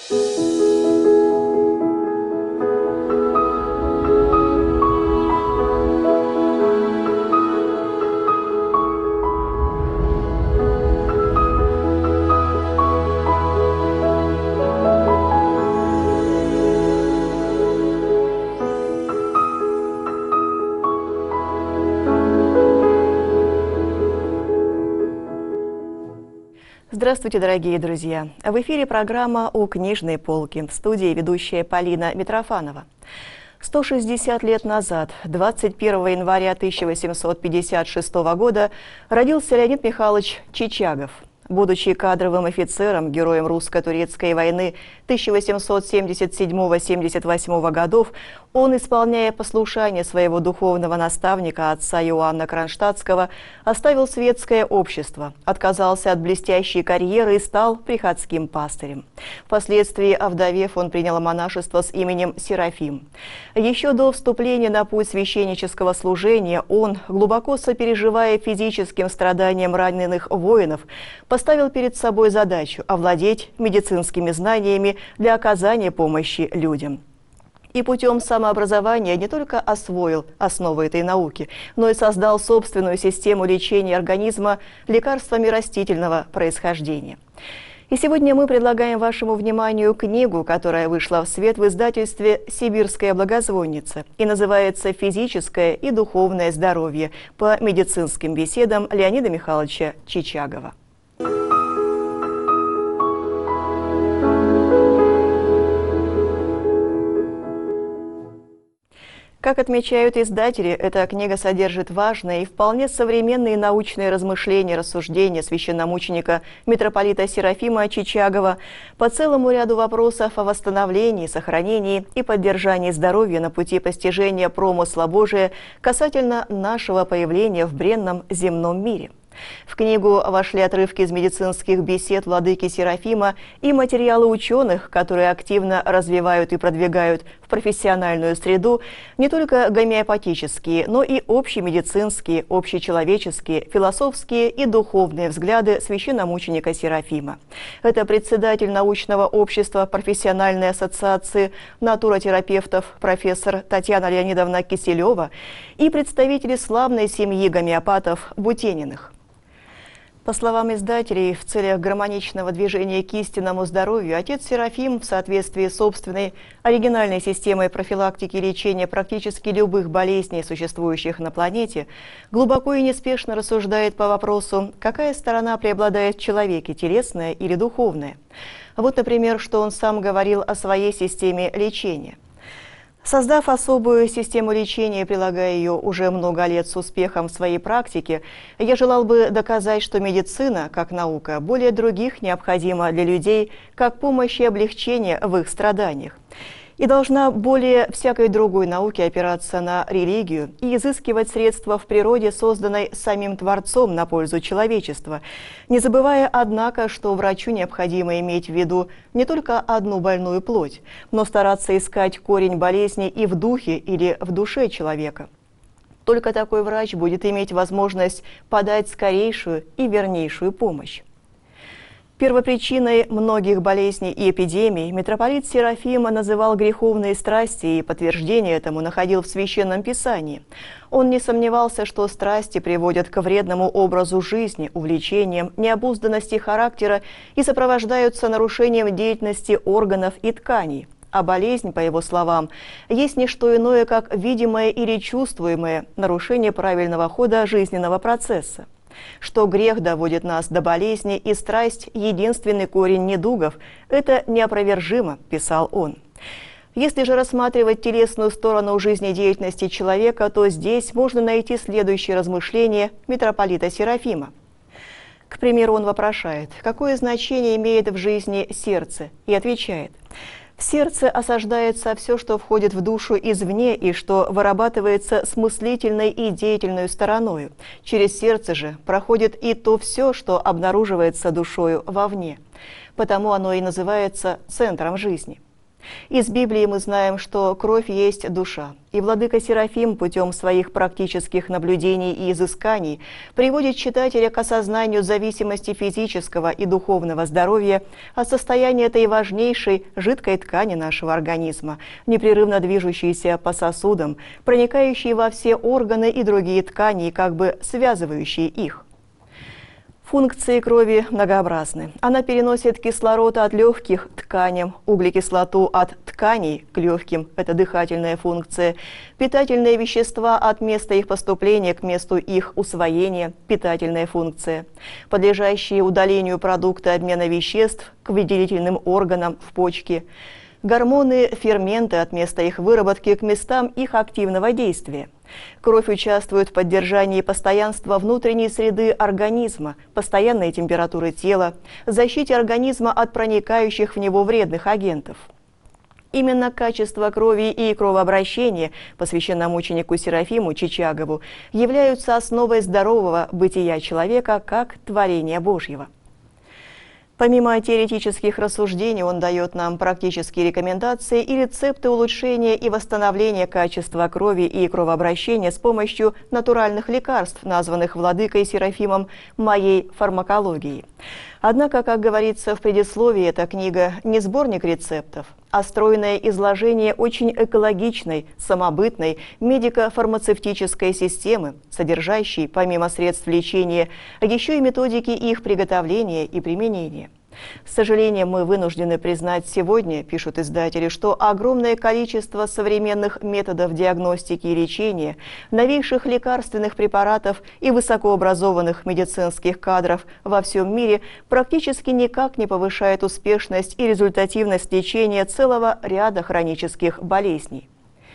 Здравствуйте, дорогие друзья! В эфире программа «У книжной полки», в студии ведущая Полина Митрофанова. 160 лет назад, 21 января 1856 года, родился Леонид Михайлович Чичагов. Будучи кадровым офицером, героем русско-турецкой войны 1877-78 годов, он, исполняя послушание своего духовного наставника, отца Иоанна Кронштадтского, оставил светское общество, отказался от блестящей карьеры и стал приходским пастырем. Впоследствии, овдовев, он принял монашество с именем Серафим. Еще до вступления на путь священнического служения он, глубоко сопереживая физическим страданиям раненых воинов, поставил перед собой задачу овладеть медицинскими знаниями для оказания помощи людям. И путем самообразования не только освоил основы этой науки, но и создал собственную систему лечения организма лекарствами растительного происхождения. И сегодня мы предлагаем вашему вниманию книгу, которая вышла в свет в издательстве «Сибирская благозвонница» и называется «Физическое и духовное здоровье» по медицинским беседам Леонида Михайловича Чичагова. Как отмечают издатели, эта книга содержит важные и вполне современные научные размышления, рассуждения священномученика митрополита Серафима Чичагова по целому ряду вопросов о восстановлении, сохранении и поддержании здоровья на пути постижения промысла Божия касательно нашего появления в бренном земном мире. В книгу вошли отрывки из медицинских бесед владыки Серафима и материалы ученых, которые активно развивают и продвигают в профессиональную среду не только гомеопатические, но и общемедицинские, общечеловеческие, философские и духовные взгляды священномученика Серафима. Это председатель научного общества профессиональной ассоциации натуротерапевтов профессор Татьяна Леонидовна Киселева и представители славной семьи гомеопатов Бутениных. По словам издателей, в целях гармоничного движения к истинному здоровью отец Серафим в соответствии с собственной оригинальной системой профилактики и лечения практически любых болезней, существующих на планете, глубоко и неспешно рассуждает по вопросу, какая сторона преобладает в человеке, телесная или духовная. Вот, например, что он сам говорил о своей системе лечения. Создав особую систему лечения и прилагая ее уже много лет с успехом в своей практике, я желал бы доказать, что медицина, как наука, более других необходима для людей, как помощь и облегчение в их страданиях. И должна более всякой другой науки опираться на религию и изыскивать средства в природе, созданной самим Творцом на пользу человечества, не забывая, однако, что врачу необходимо иметь в виду не только одну больную плоть, но стараться искать корень болезни и в духе или в душе человека. Только такой врач будет иметь возможность подать скорейшую и вернейшую помощь. Первопричиной многих болезней и эпидемий митрополит Серафим называл греховные страсти, и подтверждение этому находил в Священном Писании. Он не сомневался, что страсти приводят к вредному образу жизни, увлечениям, необузданности характера и сопровождаются нарушением деятельности органов и тканей. А болезнь, по его словам, есть не что иное, как видимое или чувствуемое нарушение правильного хода жизненного процесса. Что грех доводит нас до болезни и страсть – единственный корень недугов, это неопровержимо, писал он. Если же рассматривать телесную сторону жизнедеятельности человека, то здесь можно найти следующие размышления митрополита Серафима. К примеру, он вопрошает, какое значение имеет в жизни сердце, и отвечает: в сердце осаждается все, что входит в душу извне и что вырабатывается с мыслительной и деятельной стороною. Через сердце же проходит и то все, что обнаруживается душою вовне. Потому оно и называется центром жизни. Из Библии мы знаем, что кровь есть душа. И владыка Серафим путем своих практических наблюдений и изысканий приводит читателя к осознанию зависимости физического и духовного здоровья от состояния этой важнейшей жидкой ткани нашего организма, непрерывно движущейся по сосудам, проникающей во все органы и другие ткани, как бы связывающие их. Функции крови многообразны. Она переносит кислород от легких к тканям, углекислоту от тканей к легким – это дыхательная функция, питательные вещества от места их поступления к месту их усвоения – питательная функция, подлежащие удалению продукты обмена веществ к выделительным органам в почке, гормоны, ферменты от места их выработки к местам их активного действия. Кровь участвует в поддержании постоянства внутренней среды организма, постоянной температуры тела, защите организма от проникающих в него вредных агентов. Именно качество крови и кровообращения по священномученику Серафиму Чичагову являются основой здорового бытия человека как творения Божьего. Помимо теоретических рассуждений, он дает нам практические рекомендации и рецепты улучшения и восстановления качества крови и кровообращения с помощью натуральных лекарств, названных владыкой Серафимом «Моей фармакологией». Однако, как говорится в предисловии, эта книга не сборник рецептов, а стройное изложение очень экологичной, самобытной медико-фармацевтической системы, содержащей, помимо средств лечения, еще и методики их приготовления и применения. С сожалением, мы вынуждены признать сегодня, пишут издатели, что огромное количество современных методов диагностики и лечения, новейших лекарственных препаратов и высокообразованных медицинских кадров во всем мире практически никак не повышает успешность и результативность лечения целого ряда хронических болезней.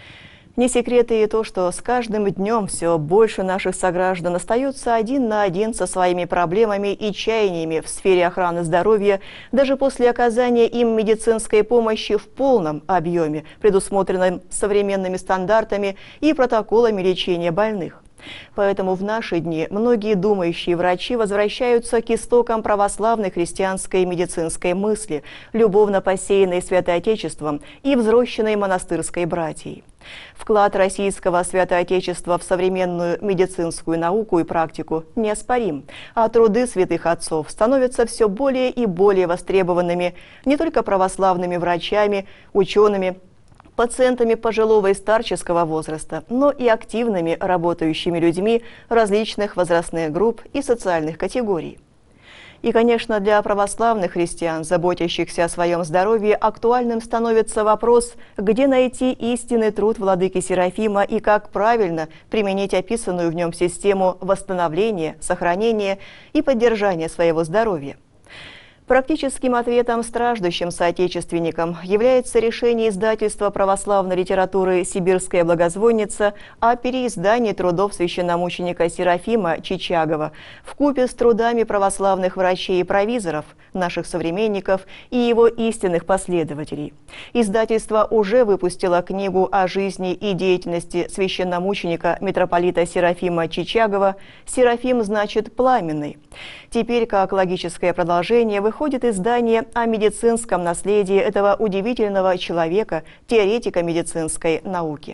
Не секрет и то, что с каждым днем все больше наших сограждан остаются один на один со своими проблемами и чаяниями в сфере охраны здоровья, даже после оказания им медицинской помощи в полном объеме, предусмотренном современными стандартами и протоколами лечения больных. Поэтому в наши дни многие думающие врачи возвращаются к истокам православной христианской медицинской мысли, любовно посеянной святоотечеством и взрощенной монастырской братьей. Вклад российского святоотечества в современную медицинскую науку и практику неоспорим, а труды святых отцов становятся все более и более востребованными не только православными врачами, учеными, пациентами пожилого и старческого возраста, но и активными работающими людьми различных возрастных групп и социальных категорий. И, конечно, для православных христиан, заботящихся о своем здоровье, актуальным становится вопрос, где найти истинный труд владыки Серафима и как правильно применить описанную в нем систему восстановления, сохранения и поддержания своего здоровья. Практическим ответом страждущим соотечественникам является решение издательства православной литературы «Сибирская благозвонница» о переиздании трудов священномученика Серафима Чичагова вкупе с трудами православных врачей и провизоров, наших современников и его истинных последователей. Издательство уже выпустило книгу о жизни и деятельности священномученика митрополита Серафима Чичагова «Серафим значит пламенный». Теперь, как логическое продолжение, выходит издание о медицинском наследии этого удивительного человека, теоретика медицинской науки.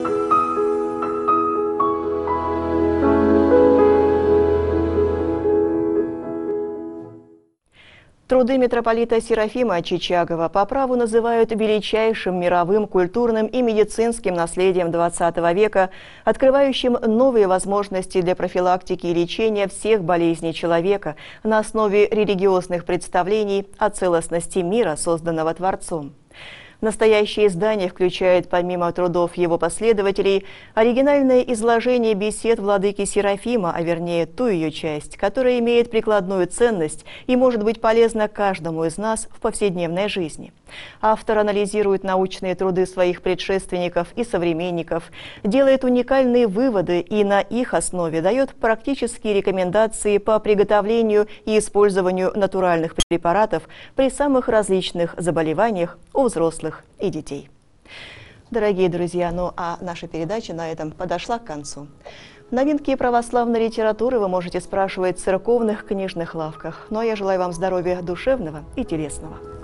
Труды митрополита Серафима Чичагова по праву называют величайшим мировым культурным и медицинским наследием XX века, открывающим новые возможности для профилактики и лечения всех болезней человека на основе религиозных представлений о целостности мира, созданного Творцом. Настоящее издание включает, помимо трудов его последователей, оригинальное изложение бесед владыки Серафима, а вернее ту ее часть, которая имеет прикладную ценность и может быть полезна каждому из нас в повседневной жизни. Автор анализирует научные труды своих предшественников и современников, делает уникальные выводы и на их основе дает практические рекомендации по приготовлению и использованию натуральных препаратов при самых различных заболеваниях у взрослых и детей. Дорогие друзья, ну а наша передача на этом подошла к концу. Новинки православной литературы вы можете спрашивать в церковных книжных лавках. Ну а я желаю вам здоровья душевного и телесного.